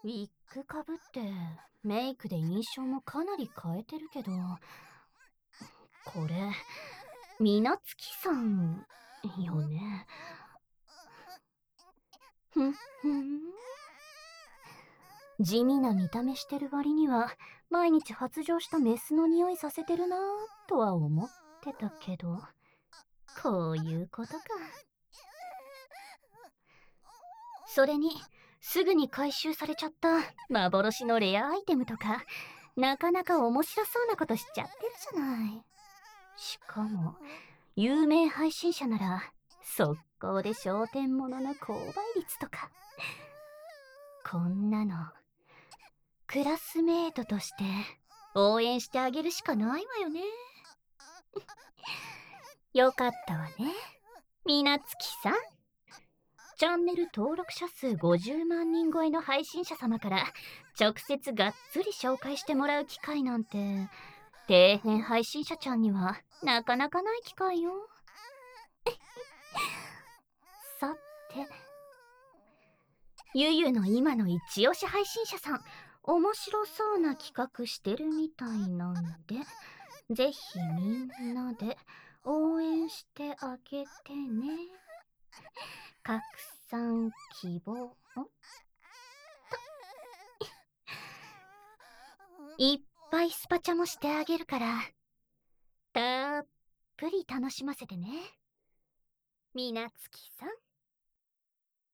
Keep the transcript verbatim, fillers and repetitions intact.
ウィッグかぶってメイクで印象もかなり変えてるけど、これ、みなつきさんよね。ふんふん。地味な見た目してる割には、毎日発情したメスの匂いさせてるなぁとは思ってたけど、こういうことか。それに、すぐに回収されちゃった幻のレアアイテムとか、なかなか面白そうなことしちゃってるじゃない。しかも、有名配信者なら、速攻で焦点ものの購買率とか。こんなの、クラスメートとして応援してあげるしかないわよね。よかったわね、みなつきさん。チャンネル登録者数ごじゅうまんにん超えの配信者様から直接がっつり紹介してもらう機会なんて、底辺配信者ちゃんにはなかなかない機会よ。さて、ゆゆの今の一押し配信者さん、面白そうな企画してるみたいなんで、ぜひみんなで応援してあげてね。拡散希望。いっぱいスパチャもしてあげるから、たっぷり楽しませてね、みなつきさん。